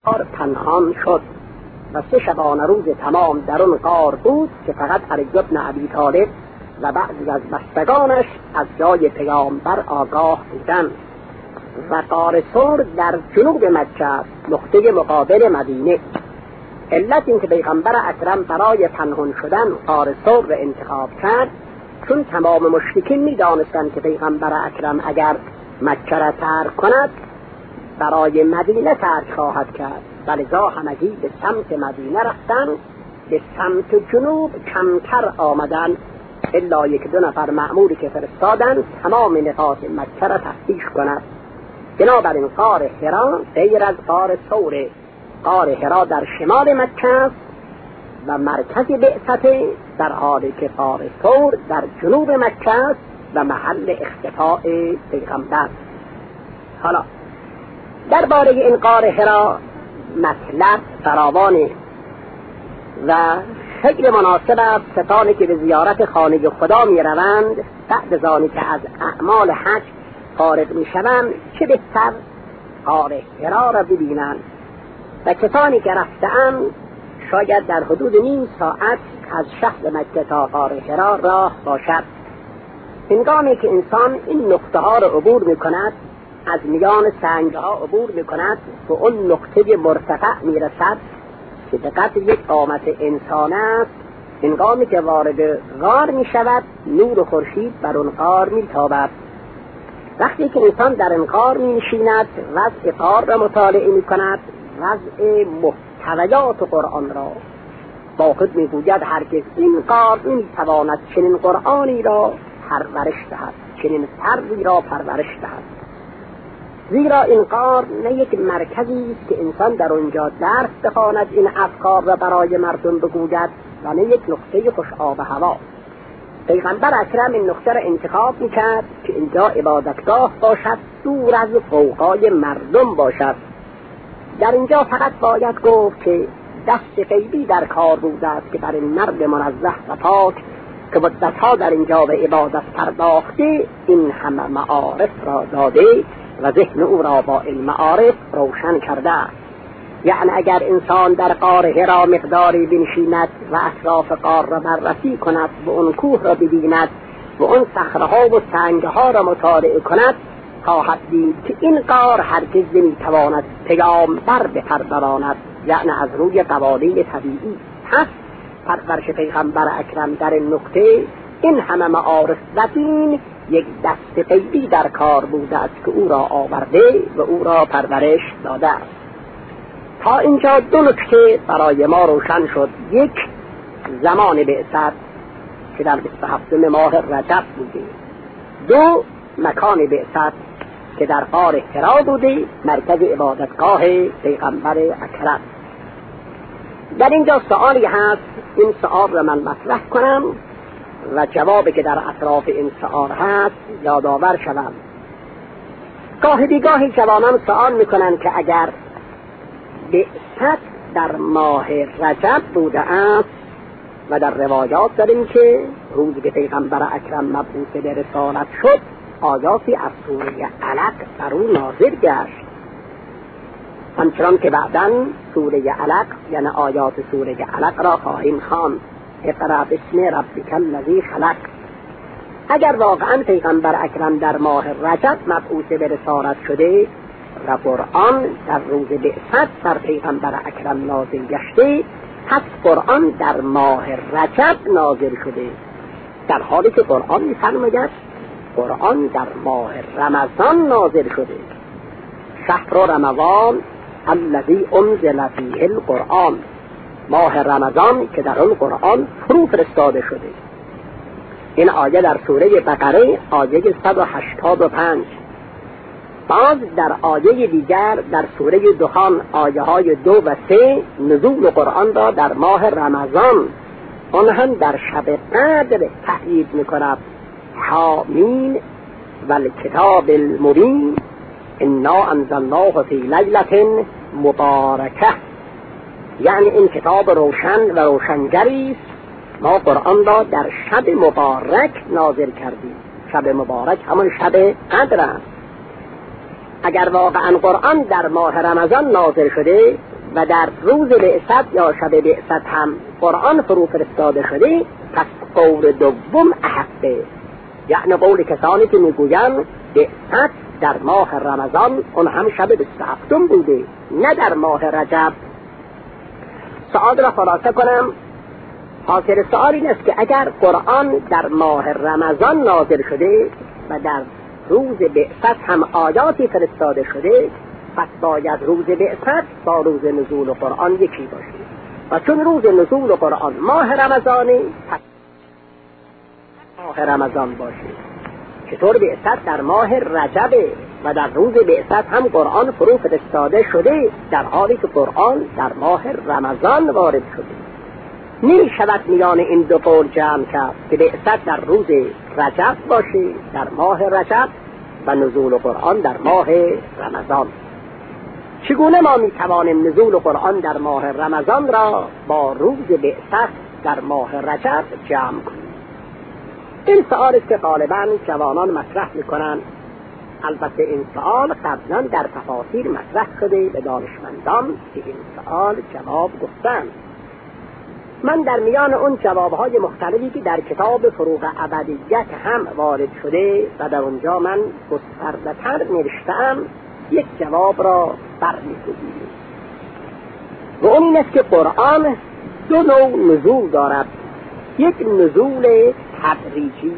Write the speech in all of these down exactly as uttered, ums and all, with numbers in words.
پنهان شد و سه شبانه روز تمام در اون غار بود که فقط علی بن ابی طالب و بعضی از بستگانش از جای پیامبر آگاه بودند. و غار ثور در جنوب مکه است، نقطه مقابل مدینه. علت این که پیغمبر اکرم برای پنهان شدن غار ثور را انتخاب کرد، چون تمام مشرکین می دانستند که پیغمبر اکرم اگر مکه را ترک کند برای مدینه ترک خواهد کرد، ولذا همگی به سمت مدینه رفتن، به سمت جنوب کمتر آمدن، الا یک دو نفر مأموری که فرستادن تمام نقاط مکه را تفتیش کند. بنابراین غار حرا غیر از غار ثور، غار حرا در شمال مکه است و مرکز بعثت، در حالی که غار ثور در جنوب مکه است و محل اختفاء پیغمبر. حالا درباره این غار حرا مطلب فراوانه و خیلی مناسب است کسانی که به زیارت خانه خدا می روند بعد از آنی که از اعمال حج فارغ می شوند چه بهتر غار حرا را ببینند. و کسانی که رفتند شاید در حدود نیم ساعت از شهر مکه تا غار حرا راه باشد. هنگامی که انسان این نقطه ها را عبور می کند، از میان سنگ ها عبور می کند و اون نقطه مرتفع می رسد که به قدر یک قامت انسان است، هنگامی که وارد غار می شود نور خورشید بر اون غار می تابد. وقتی که انسان در این غار می نشیند وضع غار را مطالعه می کند، وضع محتویات قرآن را با خود می گوید هرگز این غار نمی تواند چنین قرآنی را پرورش دهد، چنین فردی را پرورش دهد. زیرا این غار نه یک مرکزی است که انسان در اونجا درس بخواند این افکار را برای مردم بگوید و نه یک نقطه خوش آب و هوا. پیغمبر اکرم این نقطه را انتخاب میکرد که اینجا عبادتگاه باشد، دور از غوغای مردم باشد. در اینجا فقط باید گفت که دست غیبی در کار بوده است که بر این مرد منزه و پاک که مدتها در اینجا به عبادت پرداخته این همه معارف را داده و ذهن او را با این معارف روشن کرده. یعنی اگر انسان در غار حرا مقداری بنشیند و اطراف غار را بررسی کند و اون کوه را ببیند و اون صخره‌ها و سنگ‌ها را مطالعه کند، خواهد دید که این غار هرگز نمی‌تواند پیامبر بپروراند، یعنی از روی قوانین طبیعی. پس پرورش پیغمبر اکرم در این نقطه این همه معارف و دین یک دست غیبی در کار بوده است که او را آورده و او را پرورش داده است. تا اینجا دو نکته برای ما روشن شد: یک، زمان بعثت که در بیست و هفتم ماه رجب بوده. دو، مکان بعثت که در غار حرا بوده، مرکز عبادتگاه پیغمبر اکرم. در اینجا سؤالی هست، این سؤال را من مطرح کنم و جوابی که در اطراف این سؤال هست یادآور شوم. گاهی بیگاهی جوانان سؤال میکنن که اگر بعثت در ماه رجب بوده است و در روایات داریم که روزی که پیغمبر اکرم مبعوث به رسالت شد آیاتی از سوره علق بر او نازل گشت، همچنان که بعداً سوره علق یعنی آیات سوره علق را خواهیم خواند. اقرأ باسم ربک الذی خلق. اگر واقعاً پیغمبر اکرم در ماه رجب مبعوث به رسالت شده و قرآن در روز بعثت بر پیغمبر اکرم نازل گشته، پس قرآن در ماه رجب نازل شده، در حالی که قرآن می‌فرماید قرآن در ماه رمضان نازل شده. شهر رمضان الذی انزل فیه القرآن، ماه رمضان که در آن قرآن فرو فرستاده شده. این آیه در سوره بقره آیه صد و هشتاد و پنج. باز در آیه دیگر در سوره دخان آیه های دو و سه نزول قرآن را در ماه رمضان، آن هم در شب قدر تأیید می‌کند. حامین و الکتاب المبین انا انزلناه فی لیلة مبارکه، یعنی این کتاب روشن و روشنگری است، ما قرآن را در شب مبارک نازل کردیم. شب مبارک همون شب قدر است. اگر واقعا قرآن در ماه رمضان نازل شده و در روز بعثت یا شب بعثت هم قرآن فرو فرستاده شده، پس قول دوم احقه، یعنی قول کسانی که میگویند بعثت در ماه رمضان اون هم شب بیست و هفتم بوده، نه در ماه رجب. سؤال را خلاصه کنم. حاصل سؤال این است که اگر قرآن در ماه رمضان نازل شده و در روز بعثت هم آیاتی فرستاده شده، پس باید روز بعثت با روز نزول قرآن یکی باشه، و چون روز نزول قرآن ماه رمضانی، پس ماه رمضان باشه. چطور بعثت در ماه رجبه و در روز بعثت هم قرآن فرو فرستاده شده، در حالی که قرآن در ماه رمضان وارد شده؟ نمی شود میان این دو قول جمع کرد که بعثت در روز رجب باشه، در ماه رجب، و نزول قرآن در ماه رمضان. چگونه ما می توانیم نزول قرآن در ماه رمضان را با روز بعثت در ماه رجب جمع کنیم؟ این سؤال است که غالباً جوانان مطرح میکنند. البته این سؤال قبلا در تفاسیر مطرح شده به دانشمندان که این سؤال جواب گفتند. من در میان اون جوابهای مختلفی که در کتاب فروغ ابدیت هم وارد شده و در اونجا من گسترده‌تر نوشتم، یک جواب را برمی‌گزینم و اون این است که قرآن دو نوع نزول دارد. یک نزول تدریجی،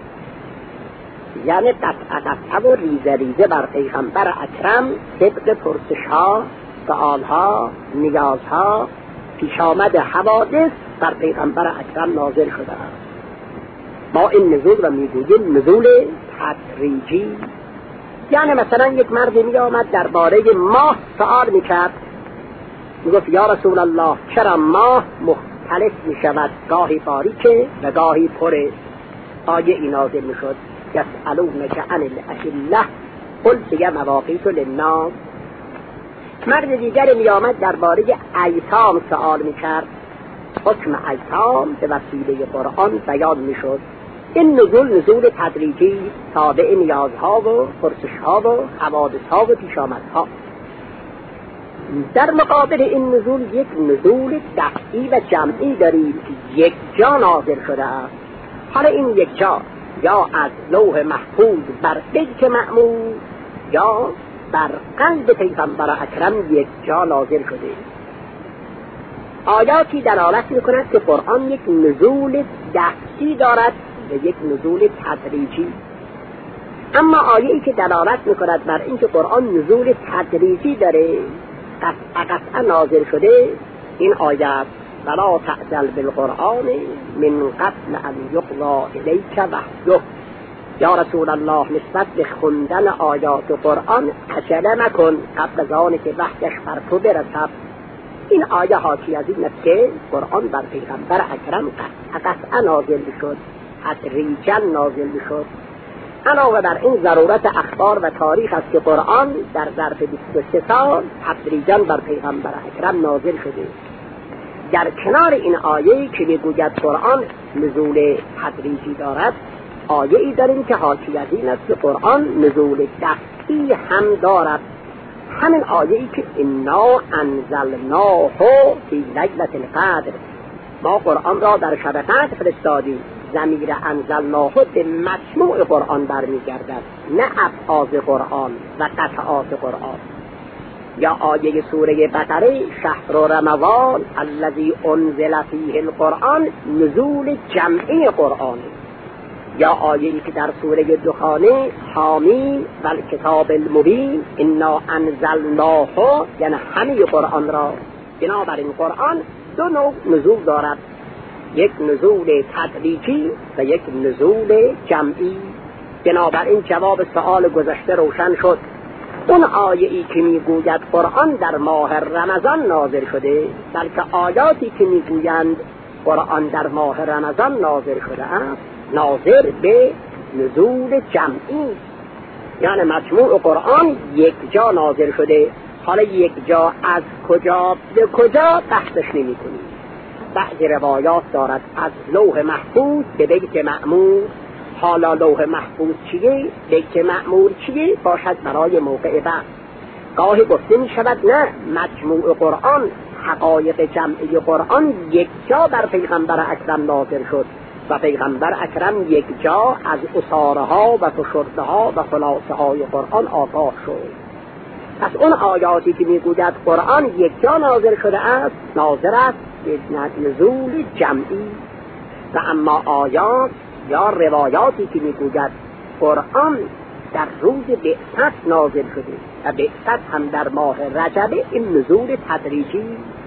یعنی قطعه قطعه و ریزه ریزه بر پیغمبر اکرم طبق پرسش‌ها، سؤال‌ها، نیازها، پیش آمد حوادث بر پیغمبر اکرم نازل شده است. ما این نزول را میگوییم نزول تدریجی. یعنی مثلا یک مردی می آمد درباره ماه سؤال میکرد، میگفت یا رسول الله چرا ماه مختلف می شود، گاهی باریکه و گاهی پره؟ آیه ای نازل می شد یسألونک عن الاهله قل هی مواقیت للناس. مرد دیگر می آمد درباره ایتام سؤال می کرد، حکم ایتام به وسیله قرآن بیان می شد. این نزول نزول تدریجی تابع نیازها و پرسشها و حوادثها و پیشامدها. در مقابل این نزول یک نزول دفعی و جمعی داریم که یک جا نازل شده است. حالا این یک جا یا از لوح محفوظ بر بیت معمور یا بر قلب پیغمبر اکرم یک جا نازل شده. آیاتی دلالت می‌کند که قرآن یک نزول دفعی دارد و یک نزول تدریجی. اما آیه‌ای که دلالت می‌کند بر اینکه قرآن نزول تدریجی داره، قطعا قطعا نازل شده، این آیه ولا تعجل بالقرآن من قبل ان یقضی الیک وحیه. یا رسول الله نسبت به خوندن آیات قرآن عجله مکن قبل از آن که وحیش بر تو برسد. این آیه حاکی از این است که قرآن بر پیغمبر اکرم قطعا قطعا نازل شد، تدریجا نازل شد. علاوه بر این ضرورت اخبار و تاریخ است که قرآن در ظرف بیست و سه سال تدریجا بر پیغمبر اکرم نازل شده. در کنار این آیه‌ای که میگوید قرآن نزول تدریجی دارد، آیه‌ای داریم که حاکی از این است که قرآن نزول دفعی هم دارد. همین آیه‌ای که انا انزلناه فی لیلة القدر، ما قرآن را در شب قدر فرستادیم. ضمیر انزلناه به مجموع قرآن برمیگردد، نه ابعاض قرآن و قطعات قرآن. یا آیه سوره بقره شهر رمضان الذی انزل فیه القرآن نزول جمعی قرآن. یا آیه‌ای که در سوره دخانه حامیم و الکتاب المبین انا انزلناه، یعنی همه قرآن را. بنابراین قرآن دو نوع نزول دارد، یک نزول تدریجی و یک نزول جمعی. بنابراین جواب سؤال گذشته روشن شد. اون آیه‌ای که میگوید قرآن در ماه رمضان نازل شده، بلکه آیاتی که میگویند قرآن در ماه رمضان نازل شده است، ناظر به نزول جمعی، یعنی مجموع قرآن یک جا نازل شده. حالا یک جا از کجا به کجا بحثش نمی کنیم. بعضی روایات دارد از لوح محفوظ به بیت معمور. حالا لوح محفوظ چیه؟ بیت معمور چیه؟ باشد برای موقع بعد. گاهی گفته می شود نه، مجموع قرآن، حقایق جمعی قرآن یک جا بر پیغمبر اکرم نازل شد و پیغمبر اکرم یک جا از اسارها و فشردها و خلاصه های قرآن آگاه شد. پس اون آیاتی که میگوید قرآن یک جا نازل شده است، نازل است به نزول جمعی. و اما آیات یا روایاتی که میگوید قرآن در روز بعثت نازل شده و بعثت هم در ماه رجب، این نزول تدریجی.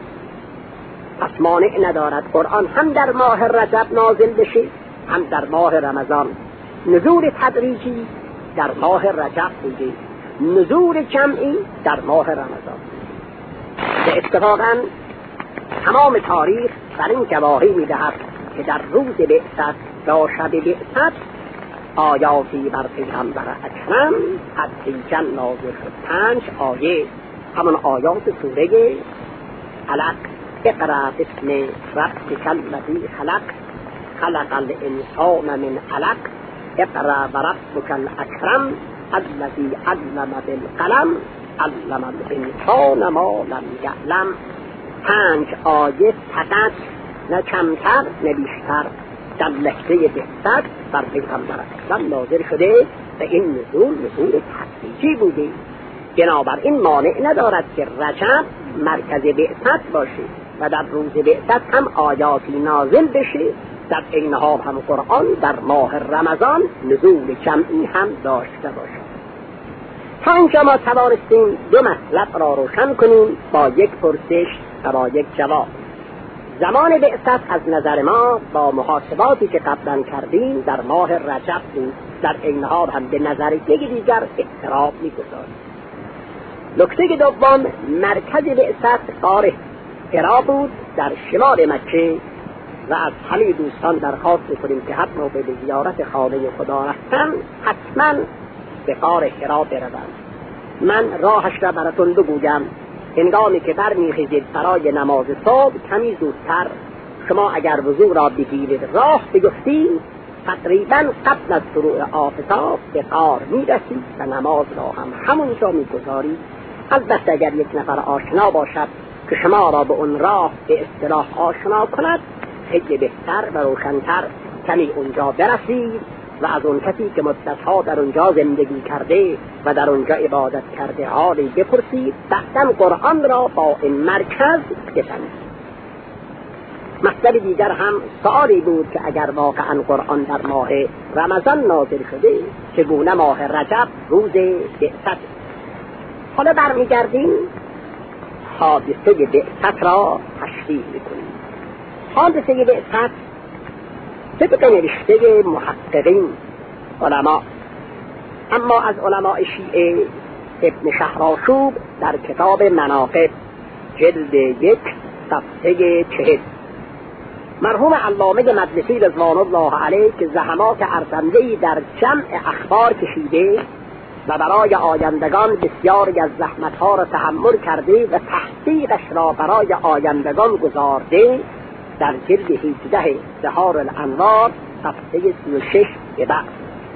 پس مانع ندارد قرآن هم در ماه رجب نازل بشه هم در ماه رمضان. نزول تدریجی در ماه رجب بوده، نزول جمعی در ماه رمضان. به اتفاقا تمام تاریخ بر این گواهی میدهد که در روز بعثت یا شب بعثت آیاتی بر پیغمبر اکرم تدریجا نازل شد. پنج آیه، همون آیات سوره علق، اقرأ باسم ربک الذی خلق خلق الانسان من علق اقرأ بربک الاکرم الذی علم بالقلم علم الانسان ما لم یعلم. پنج آیه فقط، نه کمتر نه بیشتر، در لحظه بعثت بر پیغمبر اکرم نازل شده و این نزول نزول تدریجی بوده. بنابراین مانع ندارد که رجب مرکز بعثت باشه و در روز بعثت هم آیاتی نازل بشه، در عین حال هم قرآن در ماه رمضان نزول جمعی هم داشته باشه. تا اینجا ما توانستیم دو مطلب را روشن کنیم با یک پرسش و با یک جواب. زمان بعثت از نظر ما با محاسباتی که قبلا کردیم در ماه رجب بود، در عین حال هم به نظر یک دیگر اضطراب می‌گذارد. نکته دوم، مرکز بعثت غار حرا بود در شمال مکه و از همه دوستان درخواست می‌کنیم که هر موقع به زیارت خانه خدا رفتن حتما به غار حرا بروند. من راهش را براتون بگویم. هنگامی که برمیخیزید برای نماز صبح کمی زودتر، شما اگر وضو را بگیرید راه بیفتید، تقریبا قبل از طلوع آفتاب به غار میرسید و نماز را هم همونجا میگذارید. البته اگر یک نفر آشنا باشد که شما را به اون راه به اصطلاح آشنا کند، خیلی بهتر و روشن‌تر کمی اونجا برسید و از اون کسی که مدتها در اونجا زندگی کرده و در اونجا عبادت کرده حالی بپرسید، بعداً قرآن را با این مرکز بفهمید. مطلب دیگر هم سوالی بود که اگر واقعاً قرآن در ماه رمضان نازل شده، چگونه ماه رجب روز بعثت؟ حالا برمیگردیم حادثه بعثت را تشریح میکنیم. حادثه بعثت طبق نوشته محققین علما، اما از علماء شیعه ابن شهرآشوب در کتاب مناقب جلد یک صفحه چهل، مرحوم علامه مجلسی رضوان الله علیه که زحمات ارزنده‌ای در جمع اخبار کشیده و برای آیندگان بسیاری از زحمتها را تحمل کرده و تحقیقش را برای آیندگان گذارده، در جلد هجده بهار الانوار صفحه سی و شش به بعد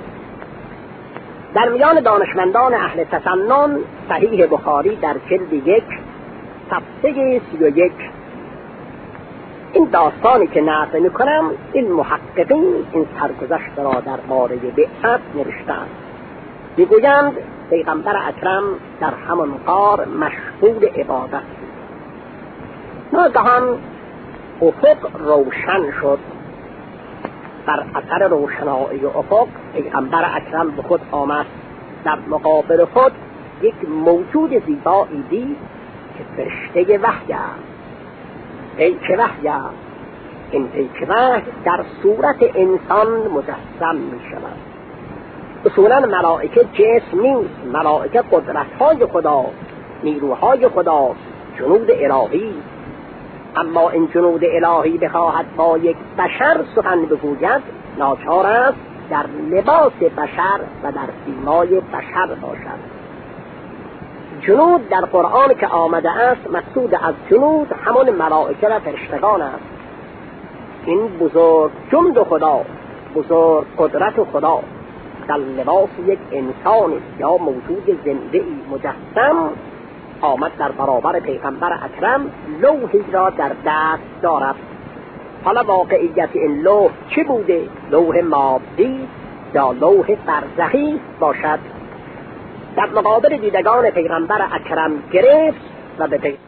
در میان دانشمندان اهل تسنن صحیح بخاری در جلد یک صفحه سی و یک، این داستانی که نقل میکنم این محققین این سرگذشت را در باره بعثت نوشتند. میگویند پیغمبر اکرم در همان غار مشغول عبادت بود. ناگهان افق روشن شد. بر اثر روشنایی افق پیغمبر اکرم به خود آمد. در مقابل خود یک موجود زیبایی دید که فرشته وحی است. پیک وحی است. این پیک وحی در صورت انسان مجسم می شود. اصولا ملائکه جسم نیست، ملائکه قدرت‌های خدا، نیروهای خدا، جنود الهی. اما این جنود الهی بخواهد با یک بشر سخن بگوید، ناچار است در لباس بشر و در سیمای بشر باشد. جنود در قرآن که آمده است، مقصود از جنود همون ملائکه و فرشتگان است. این بزرگ جند خدا، بزرگ قدرت خدا در لباس یک انسان یا موجود زنده‌ای مجسم آمد در برابر پیغمبر اکرم، لوحی را در دست دارد. حالا واقعیت این لوح چی بوده؟ لوح مادی یا لوح برزخی باشد. در مقابل دیدگان پیغمبر اکرم گرفت و به پیغمبر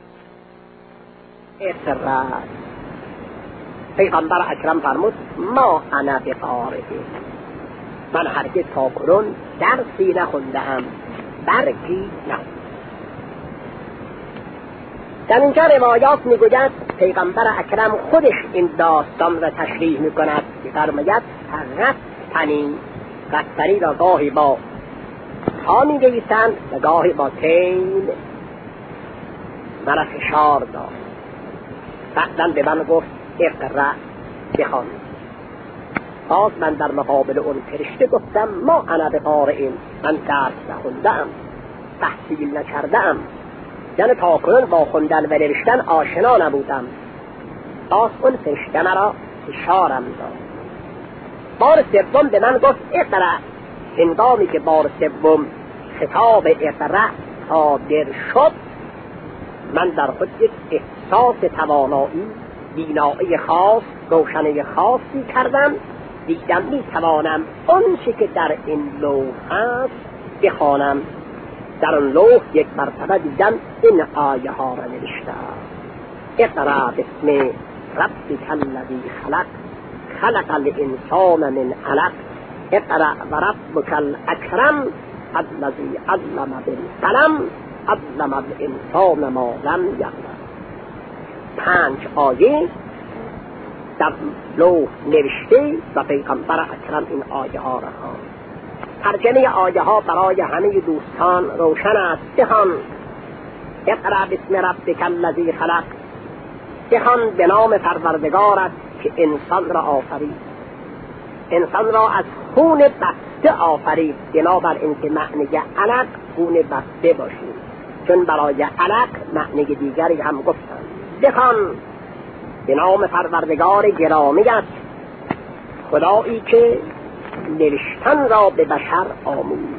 اقرار. پیغمبر اکرم فرمود ما انا بقارئ، من هرگز تا کنون درسی نخوندم، برگی نه. در اینجا روایات میگوید پیغمبر اکرم خودش این داستان را تشریح میکند، میفرماید غطنی، غطنی را گاهی با تا می‌نویسند و گاهی با تین، مرا فشار داد. بعداً به من گفت اقرأ، بخوان. باز من در مقابل اون فرشته گفتم ما انا بقارئ، من درس نخوندم، تحصیل نکردم، یعنی تا کنون با خوندن و نوشتن آشنا نبودم. باز اون فرشته مرا فشارم داد. بار سوم به من گفت اقرأ. هنگامی که بار سوم خطاب اقرأ صادر شد، من در خود یک احساس توانایی، بینایی خاص، روشنی خاصی کردم. دیدم می توانم اون چی که در این لوح هست بخوانم. در اون لوح یک مرتبه دیدم این آیه ها را نوشته: اقرأ باسم ربک الذی خلق، خلق الانسان من علق، اقرأ و ربک الاکرم الذی علم بالقلم، علم الانسان ما لم یعلم. پنج آیه در لوح نوشته و پیغمبر اکرم این آیه ها را خواند. ترجمه آیه ها برای همه دوستان روشن است. بخوان اقرأ باسم ربک الذی خلق، بخوان به نام پروردگارت که انسان را آفرید. انسان را از خون بسته آفرید، بنابر اینکه معنی علق خون بسته باشید، چون برای علق معنی دیگری هم گفتند. بخوان به نام پروردگار گرامیت، خدایی که نوشتن را به بشر آموخت،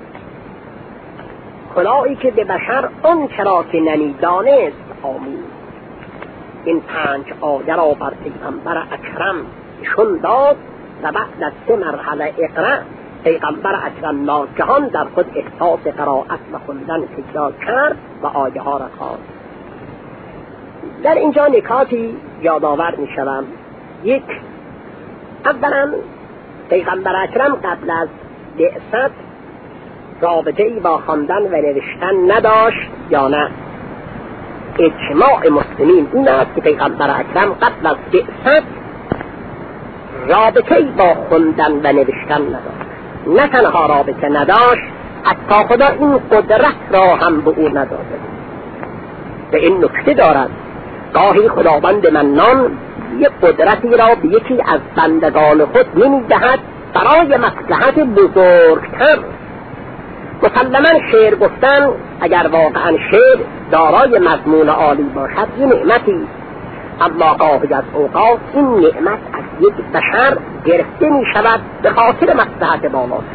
خدایی که به بشر اون چرا که نمیدانست آموخت. این پنج آیه را بر پیغمبر اکرم شون داد و بعد از سه مرحله اقرأ، پیغمبر اکرم ناگهان در خود احساس قرائت و خوندن پیدا کرد و آیه ها را خواند. در اینجا نکاتی یادآور می شوم. یک، اولا پیغمبر اکرم قبل از بعثت رابطه ای با خواندن و نوشتن نداشت یا نه؟ اجماع مسلمین این است که پیغمبر اکرم قبل از بعثت رابطه ای با خوندن و نوشتن نداشت. نه تنها رابطه نداشت، حتی خدا این قدرت را هم به او نداده. به این نکته دارد گاهی خداوند منان یک قدرتی را به یکی از بندگان خود نمی‌دهد برای مصلحت بزرگتر. مسلماً شعر گفتن اگر واقعاً شعر دارای مضمون عالی باشد این نعمتی، اما گاهی از اوقات این نعمت از یک بشر گرفته می شود به خاطر مصلحت بالاست.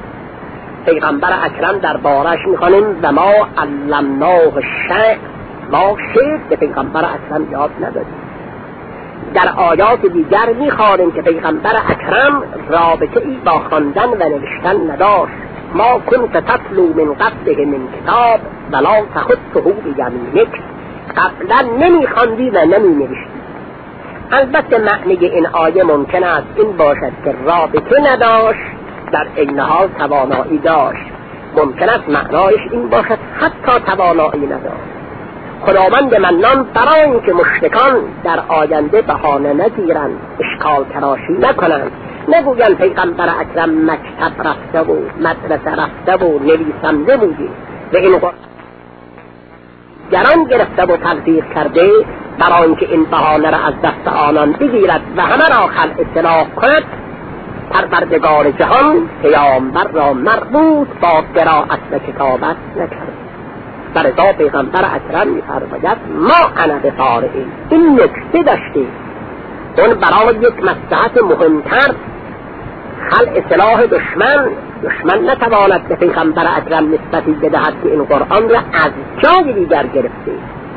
پیغمبر اکرم در بارش می خوانیم و ما علمناه الشعر، ما شعر به پیغمبر اکرم یاد ندادیم. در آیات دیگر می خوانیم که پیغمبر اکرم رابطه ای با خواندن و نوشتن نداشت. ما کنت تتلو من قبله من کتاب ولا تخطه بیمینک، قبلا نمی خواندی و نمی نوشتی. البته معنی این آیه ممکن است این باشد که رابطه نداشت، در این حال توانایی داشت. ممکن است معنایش این باشد حتی توانایی نداشت. خداوند منان برای اینکه مشرکان در آینده بهانه نگیرند، اشکال تراشی نکنند، نگویند پیغمبر اکرم مکتب رفته و مدرسه رفته و نویسنده بوده و این گران گرفته و تلفیق کرده، برای اینکه این بهانه را از دست آنان بگیرد و همه را خلع اصلاح کند، پروردگار جهان پیامبر را مربوط با قرائت و کتابت نکرد. در ازا پیغمبر اکرم می‌فرماید ما انا بقارئ. این نکته داشته، اون برای یک مصلحت مهمتر، خلع سلاح دشمن دشمن نتواند به پیغمبر اکرم نسبتی بدهد که این قرآن را از جای دیگر گرفته.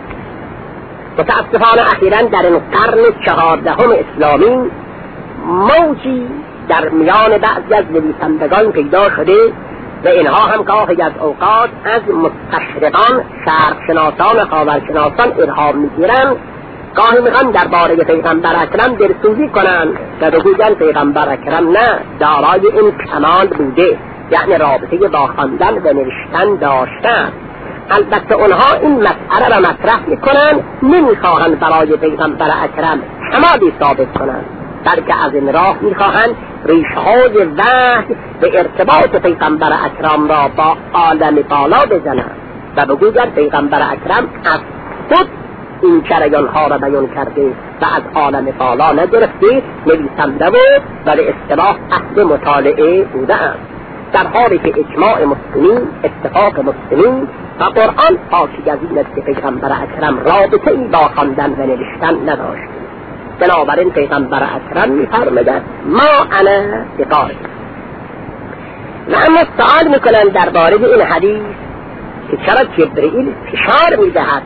متاسفانه اخیراً در این قرن چهاردهم اسلامی موجی در میان بعضی از نویسندگان پیدا شده و اینها هم گاهی از اوقات از مستشرقان، شرقشناسان، خاورشناسان الهام میگیرند، گاهی میخوان درباره پیغمبر اکرم دلسوزی کنند و بگویند پیغمبر اکرم نه دارای این کمال بوده، یعنی رابطه با خواندن و نوشتن داشتن. البته اونها این مسئله را مطرح میکنن، نمیخواهند برای پیغمبر اکرم کمالی ثابت کنند، بلکه از این راه میخواهند ریشه‌های وحی به ارتباط پیغمبر اکرم را با عالم بالا بزنند و بگویند پیغمبر اکرم از خود این جریان‌ها را بیان کرده و از عالم بالا نگرفته، نویسنده و به اصطلاح اهل مطالعه بوده است، در حالی که اجماع مسلمین، اتفاق مسلمین و قرآن حاکی از این است که پیغمبر اکرم رابطه ای با خواندن و نوشتن نداشت. بنابراین پیغمبر اکرم می‌فرماید ما انا بقارئ. و اما سوال میکنن درباره این حدیث که چرا جبرئیل فشار میدهد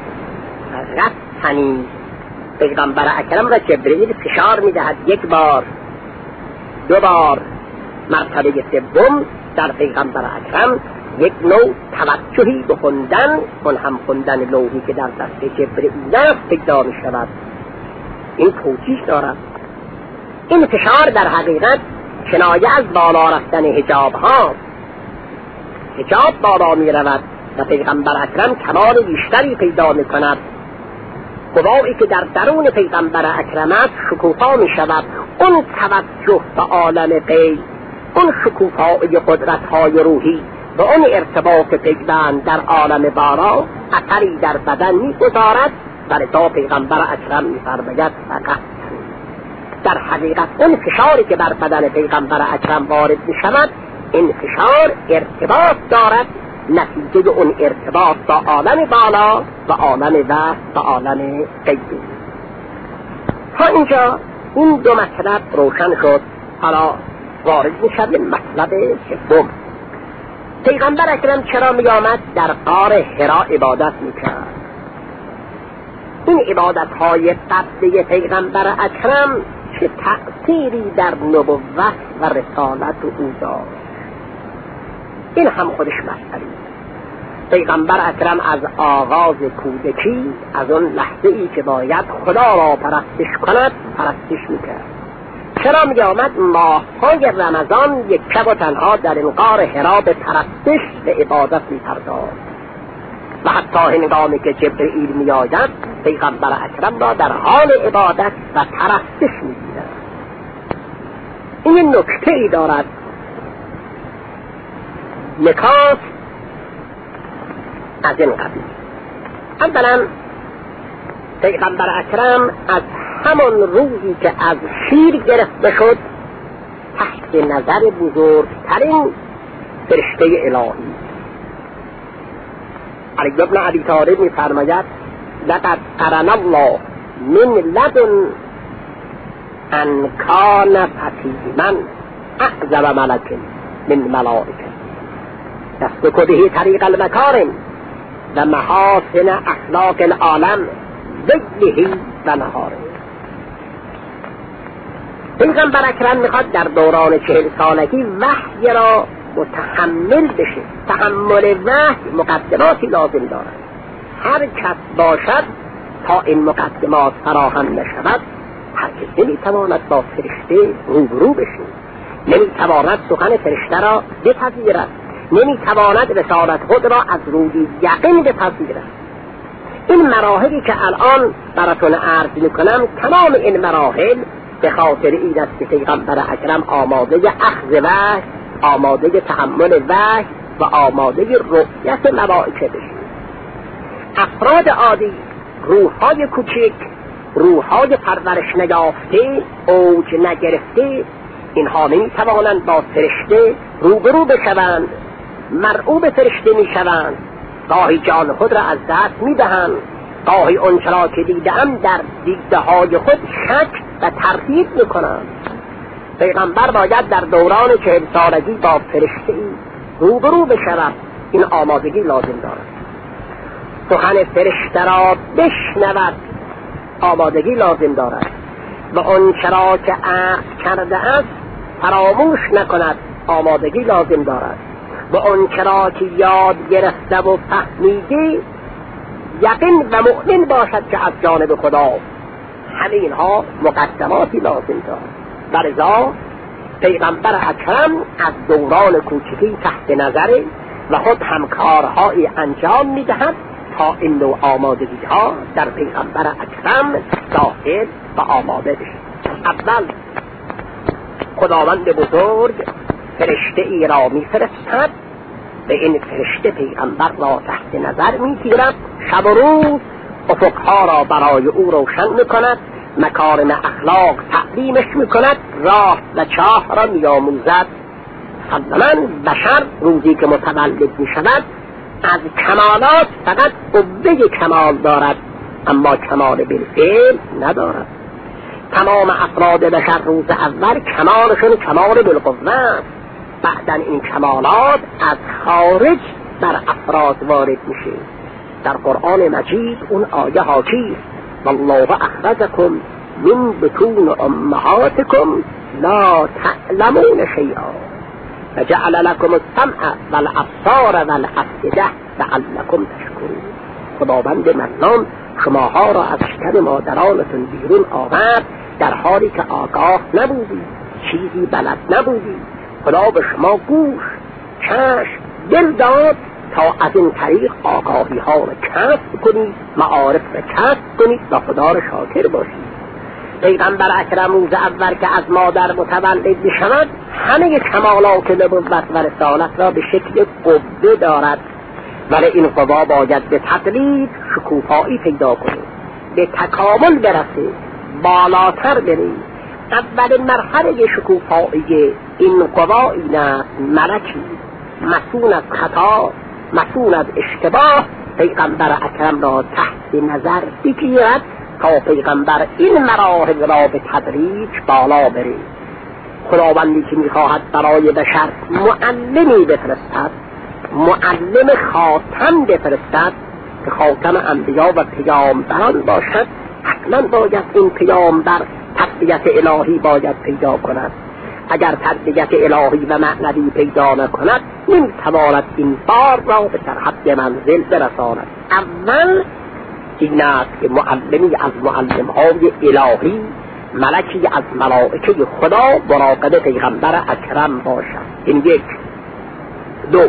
رفتنی پیغمبر اکرم را جبرئیل فشار میدهد یک بار، دو بار، مرتبه سوم در پیغمبر اکرم یک نوع توجهی به خوندن، اون هم خوندن لوحی که در دست جبرئیل است پیدا می شود. این توجیه دارد. این فشار در حقیقت کنایه از بالا رفتن حجاب ها، حجاب بالا می رود و پیغمبر اکرم کمال بیشتری پیدا می کند. قوایی که در درون پیغمبر اکرم است شکوفا می شود. اون توجه به عالم غیب، اون شکوفای قدرت های روحی و اون ارتباط پیوند در عالم بالا اثری در بدن می گذارد و لذا پیغمبر اکرم می فرماید فقط در حقیقت اون فشاری که بر بدن پیغمبر اکرم وارد می شود، این فشار ارتباط دارد، نتیجه اون ارتباط با عالم بالا و عالم و و عالم غیبی. تا اینجا این دو مطلب روشن شد. حالا وارد می شویم مطلب سوم. پیغمبر اکرم چرا می آمد در غار حرا عبادت می کرد؟ این عبادت های قبلی پیغمبر اکرم چه تأثیری در نبوت و رسالت او داشت؟ این هم خودش مسئله. پیغمبر اکرم از آغاز کودکی، از اون لحظه ای که باید خدا را پرستش کند، پرستش میکرد. چرا می آمد ماه‌های رمضان یک شب و تنها در این غار حرا به پرستش به عبادت می پرداخت و حتی هنگامی که جبرئیل می آید پیغمبر اکرم را در حال عبادت و پرستش می دیدند. این نکته ای دارد. نکات از این قبیل. اولا پیغمبر اکرم از همان روزی که از شیر گرفته شد تحت نظر بزرگترین فرشته الهی. علی بن ابی طالب می فرماید لقد قرن الله من لدن ان کان فتیما اعظم ملک من ملائکه دست کده طریق المکارم و محاسن اخلاق العالم ذکره و نهاره. پیغمبر اکرم میخواد در دوران چهل سالگی وحی را متحمل بشه. تحمل وحی مقدماتی لازم دارد. هر کس باشد تا این مقدمات فراهم نشود هرگز نمیتواند با فرشته روبرو بشه، نمیتواند سخن فرشته را بپذیرد، نمیتواند رسالت خود را از روی یقین بپذیرد. این مراحلی که الان براتون عرض میکنم، تمام این مراحل به خاطر این است که پیغمبر اکرم آماده اخذ وحی، آماده تحمل وحی و آماده رؤیت ملائکه بشه. افراد عادی، روح‌های کوچک، روح‌های پرورش نیافته، اوج نگرفته، اینها نمیتوانند با فرشته روبرو بشوند، مرعوب فرشته میشوند، گاهی جان خود را از دست میدهند، گاهی آنچه را که دیده‌ام در دیده های خود شک و تردید میکنند. پیغمبر باید در دوران چهل سالگی با فرشته ای روبرو بشود. این آمادگی لازم دارد. سخن فرشته را بشنود، آمادگی لازم دارد. و اون چرا که عهد کرده است فراموش نکند، آمادگی لازم دارد. و اون چرا که یاد گرفته و فهمیده یقین و مؤمن باشد که از جانب خدا. همه اینها مقدماتی لازم دارد. برزا پیغمبر اکرم از دوران کوچکی تحت نظره و خود همکارهایی انجام میدهد تا این نوع آمادگی ها در پیغمبر اکرم ظاهر و آماده بشد. اول خداوند بزرگ فرشته ای را میفرستد و این فرشته پیغمبر را تحت نظر میگیرد، شب و روز افقها را برای او روشن میکند، مکارم اخلاق تعلیمش میکند، راه و چاه را میآموزد. مثلا بشر روزی که متولد میشود از کمالات فقط قوه کمال دارد، اما کمال بالفعل ندارد. تمام افراد بشر روز اول کمالشون کمال بالقوه است، بعدن این کمالات از خارج بر افراد وارد میشه. در قرآن مجید اون آیه ها چیست؟ والله اخرجکم من بطون امهاتکم لا تعلمون شیئا فجعل لكم السمع والابصار والافئده لعلكم تشکرون. خداوند منان شماها را از شکم مادرانتون بیرون آورد در حالی که آگاه نبودید، چیزی بلد نبودید. خدا به شما گوش، چشم، دل داد تا از این طریق آگاهی ها را کسب کنید، معارف را کسب کنید و خدا را شاکر باشید. پیغمبر اکرم روز اول که از مادر متولد میشود همه کمالات نبوت و رسالت را به شکل قوه دارد، ولی این قوا باید به تدریج شکوفایی پیدا کنه، به تکامل برسه، بالاتر بره. اولین مرحله شکوفایی این قوا این است ملکی مسئول از خطا، مسئول از اشتباه پیغمبر اکرم را تحت نظر بگیرد تا پیغمبر این مراحل را به تدریج بالا بره. خداوندی که میخواهد برای بشر معلمی بفرستد، معلم خاتم بفرستد که خاتم انبیا و پیامبران باشد، حتما باید این پیامبر تربیت الهی باید پیدا کند. اگر تربیت الهی و معنوی پیدا نکند نمیتواند این بار را به سرحد منزل برساند. اول این است که معلمی از معلم‌های الهی، ملکی از ملائکه خدا مراقب پیغمبر اکرم باشد. این یک. دو،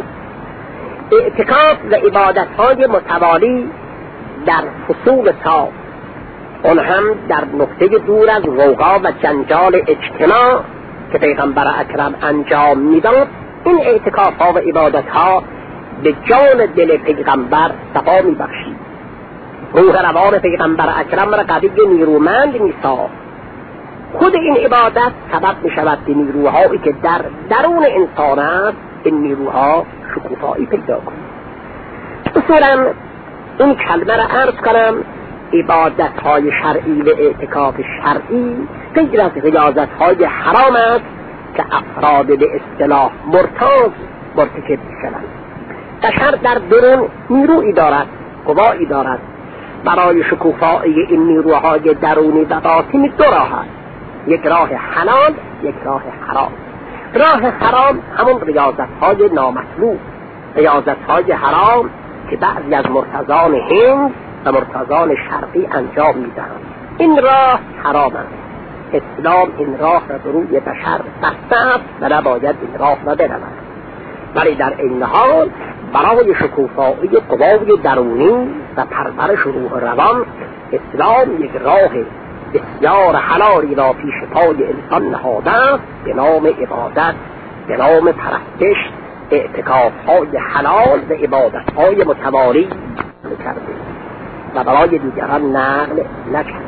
اعتکاف و عبادت‌های متوالی در فصول سال، اون هم در نقطه دور از غوغا و جنجال اجتماع که پیغمبر اکرم انجام میداد، این اعتکاف‌ها و عبادت‌ها به جان دل پیغمبر صفا میبخشید، روح روان پیغمبر اکرم را قوی نیرومند میساخت. خود این عبادت سبب میشود به نیروهایی که در درون انسان است این نیروها شکوفایی پیدا کنند. اصولا این کلمه را عرض کنم، عبادت های شرعی و اعتکاف شرعی غیر از ریاضت های حرام است که افراد به اصطلاح مرتاض مرتکب میشوند. بشر در درون نیرویی دارد، قوایی دارد. برای شکوفایی این نیروهای درونی و باطنی دو راه است، یک راه حلال، یک راه حرام. راه حرام همون ریاضت های نامطلوب، ریاضت های حرام که بعضی از مرتضان هند و مرتضان شرقی انجام میدهند. این راه حرام است. اسلام این راه را به روی بشر بسته است و نباید این راه را برود. ولی در این حال برای شکوفایی قوای درونی و پرورش روح روان اسلام یک راه بسیار حلالی را پیش پای انسان نهاده است به نام عبادت، به نام پرستش، اعتکاف های حلال و عبادت های متوالی کرده و برای دیگران نقل نکرد.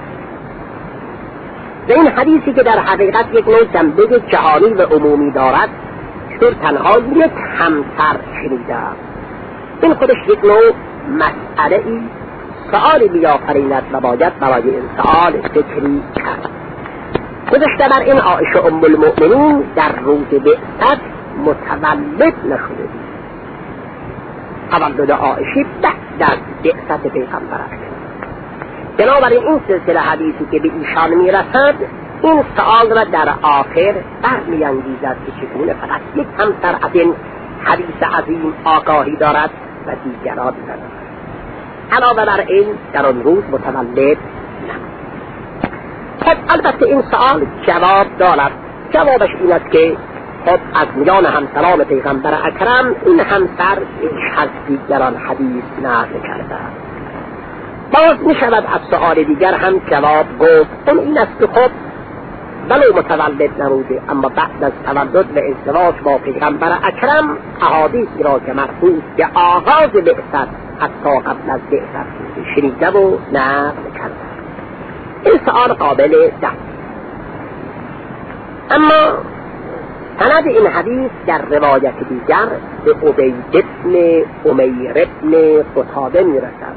به این حدیثی که در حقیقت یک نوع جنبه جهانی و عمومی دارد چطور تنها یک همسر شنیده، این خودش یک نوع مسئله ای سؤالی بیافریند و باید برای این سؤال فکری کرد. گذشته بر این عایشه ام المؤمنین در روز بعثت متولد نشده بود. تولد عایشه بعد از بعثت پیغمبر اکرم. بنابراین این سلسله حدیثی که به ایشان میرسد این سؤال را در آخر برمیانگیزد که چگونه فقط یک همسر از این حدیث عظیم آگاهی دارد و دیگران ندارد. علاوه بر این در آن روز متولد نشد. خب البته این سؤال جواب دارد. جوابش این است که خب از میان همسران پیغمبر اکرم این همسر بیش از دیگران حدیث نقل کرده. باز می شود از سؤال دیگر هم جواب گفت. اون این است که خب ولو متولد نبوده اما بعد از تولد و ازدواج با پیغمبر اکرم احادیثی را که مربوط به آغاز بعثت حتی قبل از بعثت شنیده و نقل کرده. این سؤال قابل دست. اما سند این حدیث در روایت دیگر به عبید بن امیر بن قتاده می رسد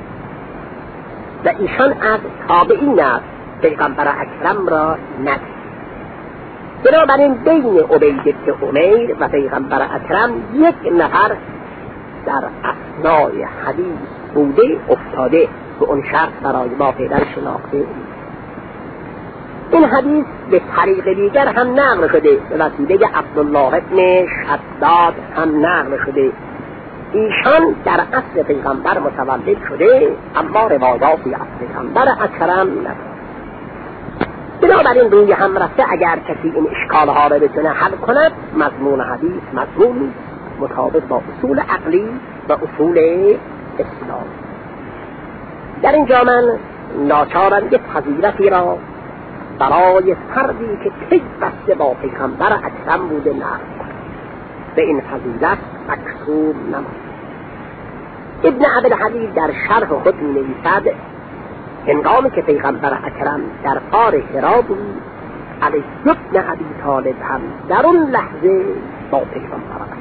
و ایشان از تابعین است، پیغمبر اکرم را ندید. بنابراین بین عبید بن امیر و پیغمبر اکرم یک نفر در اثنای حدیث بوده افتاده به اون شخص برای ما پیدا شناخته. این حدیث به طریق دیگر هم نقل شده، به وسیله عبدالله ابن شداد هم نقل شده. ایشان در اصل پیغمبر متولد شده اما روایاتی از پیغمبر اکرم ندارد. بنابراین روی هم رفته اگر کسی این اشکالها را بتونه حل کند مضمون حدیث مضمون مطابق با اصول عقلی و اصول اسلام. در اینجا من ناچارم یک فضیلتی را برای فردی که پیوسته با پیغمبر اکرم بوده نقل کنم. به این فضیلت مکتوب نماند. ابن عبدالحدید در شرح خود می نویسد هنگامی که پیغمبر اکرم در غار حرا بود علی ابن ابی طالب هم در اون لحظه با پیغمبر اکرم،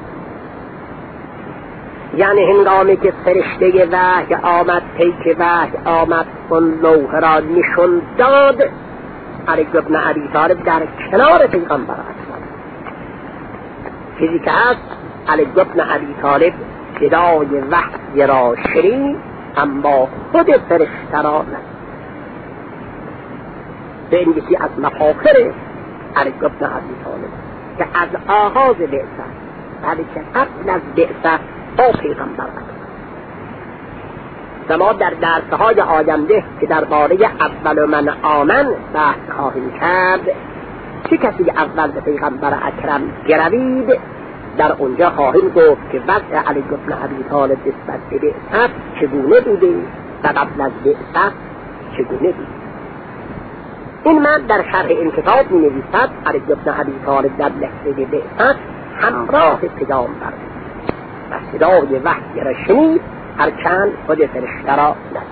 یعنی هنگامی که فرشته وحی آمد پیک وحی آمد اون لوح را نشون داد علی ابن ابی طالب در کنار پیغمبر اکرم. چیزی که هست علی ابن ابی طالب صدای وحی را شنید اما خود فرشته را نه. به این یکی از مفاخر علی ابن ابی طالب که از آغاز بعثت ولی که قبل از بعثت با پیغمبر اکرم. و ما در درسهای آینده که درباره اول من آمن بحث خواهیم کرد چه کسی اول به پیغمبر اکرم گروید، در اونجا خواهیم گفت که وضع علی ابن ابی طالب نسبت به بعثت چگونه بوده و قبل از بعثت چگونه بوده. این من در شرح این کتاب می نویسد علی ابن ابی طالب در لحظه بعثت همراه پیغمبر و صدای وحی را شنید هرچند خود فرشته را ندید.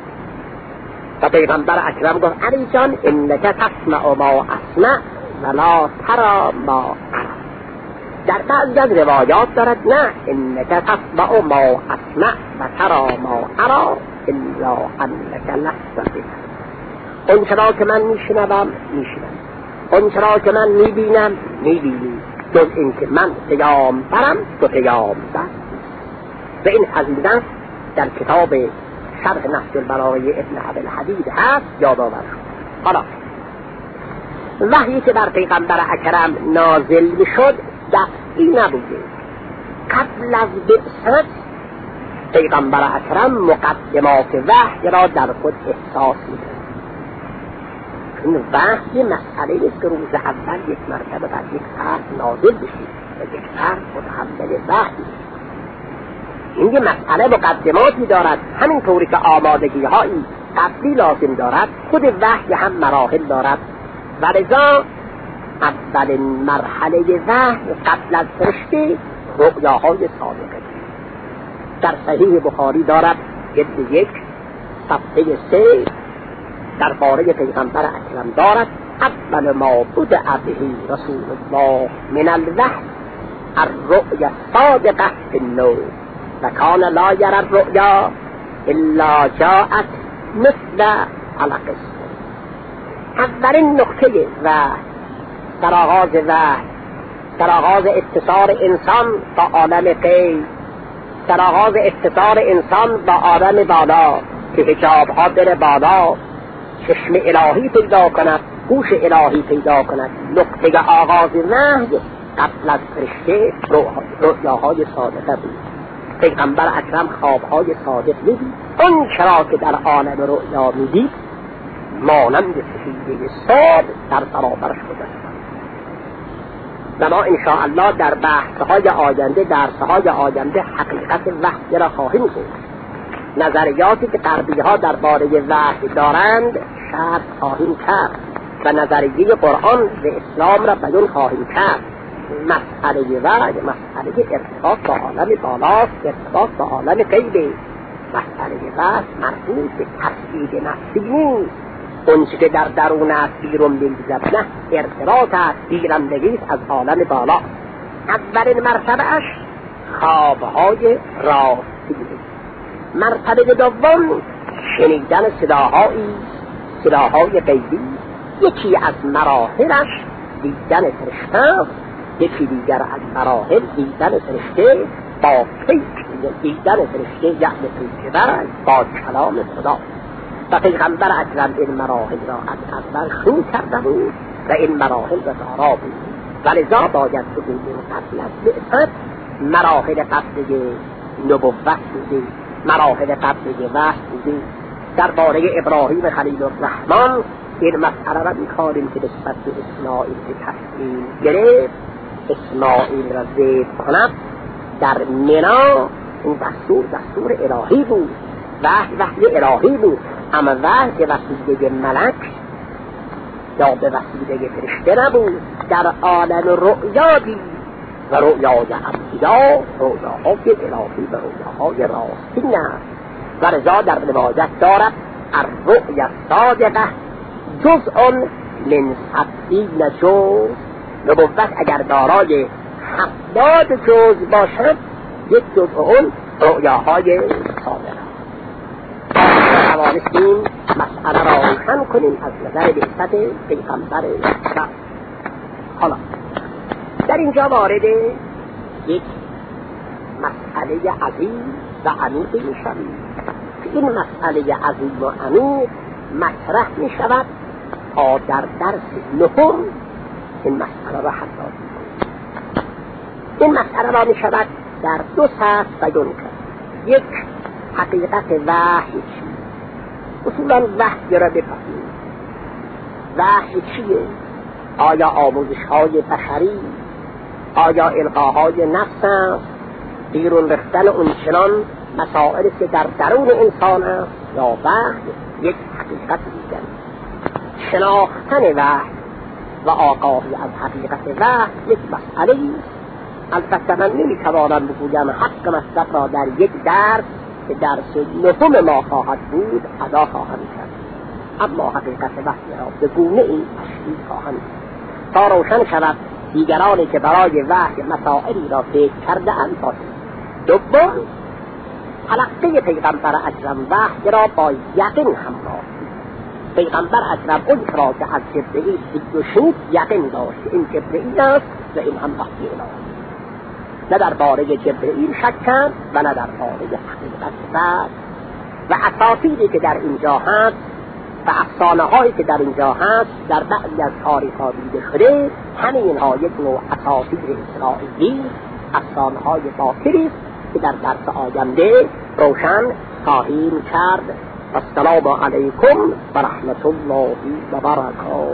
و پیغمبر اکرم گفت علی جان انک تسمع ما اسمع ولا ترى ما ارى. در بعض از روایات دارد نه انک تسمع ما اسمع و ترى ما ارى الا انک لست بها. اون چرا که من میشنوم میشنوم، اون چرا که من میبینم میبینی، جز این که من پیامبرم تو پیامبر. و این فضیلت در کتاب شرح نهج البلاغه ابن عبدالحدید هست یادآور شد. حالا وحی که بر پیغمبر اکرم نازل میشد دستی نبوده. قبل از بعثت پیغمبر اکرم مقدمات وحی را در خود احساس می‌کرد. این وحی مسئله نیست که روز اول یک مرتبه بر یک فرد نازل بشید و یک فرد متحمل وحی. این یه مسئله مقدماتی دارد، همین طوری که آمادگی هایی قبلی لازم دارد خود وحی هم مراحل دارد و لذا اولین مرحله وحی قبل از فرشته رؤیاهای صادقه. در صحیح بخاری دارد جلد یک صفحه سه در باره پیغمبر اکرم دارد اول ما بدأ به رسول الله من الوحی الرؤیا الصادقه فی النور و کان لا یری الرؤیا الا جاءت مثل علق الصبح. اولین نقطه وحی در آغاز وحی، در آغاز اتصال انسان با عالم غیب، در آغاز اتصال انسان با عالم بالا که حجاب‌ها در بالا، چشم الهی پیدا کند، گوش الهی پیدا کند. نقطه آغاز وحی قبل از فرشته رؤیاهای صادقه بود. پیغمبر اکرم خوابهای صادق میدید. اون چرا که در عالم رؤیا میدید مانند سفیده صاد در برابرش گذاشت. و ما انشاءالله در بحثهای آینده، درسهای آینده حقیقت وحی را خواهیم گفت. نظریاتی که غربی ها درباره وحی دارند شرح خواهیم کرد و نظریه قرآن و اسلام را بیان خواهیم کرد. مسئله وحی مسئله ارتباط با عالم بالاست، ارتباط با عالم غیب. مسئله وحی مربوط به تفسیر نفسی نیست. اونچه که در درون است بیرون می‌گذرد نه، ارتباط است، گیرندگی است از عالم بالا. اولین مرتبهش خوابهای راستی. مرتبه دوم شنیدن صداهایی، صداهای غیبی. یکی از مراحلش دیدن فرشته، یکی دیگر از مراحل دیدن فرشته با پیک، دیدن فرشته یعنی پیک‌ور با کلام خدا. و پیغمبر اکرم این مراحل را از اول شروع کرده بود و این مراحل را دارا بود. ولذا باید بگوییم قبل از بعثت مراحل قبل نبوت بوده، مراحل قبل وحی بوده. درباره ابراهیم خلیل الرحمن این مسئله را می‌خوانیم که نسبت به اسماعیل که تصمیم گرفت اسماعیل را ذبح کند در منا، این دستور دستور الهی بود، وحی وحی الهی بود. اما وحی به وسیله ملک یا به وسیله فرشته نبود، در عالم رؤیا دید و رؤیای انبیا رؤیاهای الهی و رؤیاهای راستین است. و رضا در روایت دارد الرؤیا الصادقه جزء من ستین جزء. نبوت اگر دارای هفتاد جزء باشد، یک جزء اون رؤیاهای صادقه. توانستیم مسئله را روشن کنیم از نظر بعثت پیغمبر اکرم. حالا در اینجا وارد یک مسئله عظیم و عمیق می‌شویم. این مسئله عظیم و عمیق مطرح می‌شود تا در درس نهم این مسئله را حساس کنیم. این مسئله را می‌شود در دو سطح بیان کرد. یک، حقیقت وحی چیست؟ اصولا وحی را بفهمیم. وحی چیه؟ آیا آموزش‌های بشری؟ آیا القاهای نفس است؟ بیرون رفتن اونچنان مسائلی که در درون انسان است؟ یا وحی یک حقیقت دیگر؟ شناختن وحی و آگاهی از حقیقت وحی یک مسئله است. البته من نمی‌توانم بگویم حق مطلب را در یک درس که درس نهم ما خواهد بود ادا خواهم کرد، اما حقیقت وحی را به گونه این تشریح خواهم کرد تا روشن شود دیگرانی که برای وحی مسائلی را فکر کرده اند. دوم، تلقی پیغمبر اکرم وحی را با یقین همراه. پیغمبر اکرم اون را که از جبرئیل دید و شنید یقین داشت این جبرئیل است و این هم وحی الهی. نه در باره جبرئیل شک کرد و نه در باره حقیقت وحی. و اساطیری که در اینجا هست و افسانه هایی که در اینجا هست در بعضی از تاریخ ها دیده شده، همه اینها یک نوع اساطیر اسرائیلی، افسانه های باطلی است که در درس آینده روشن خواهیم کرد. السلام علیکم و رحمت الله و برکاته.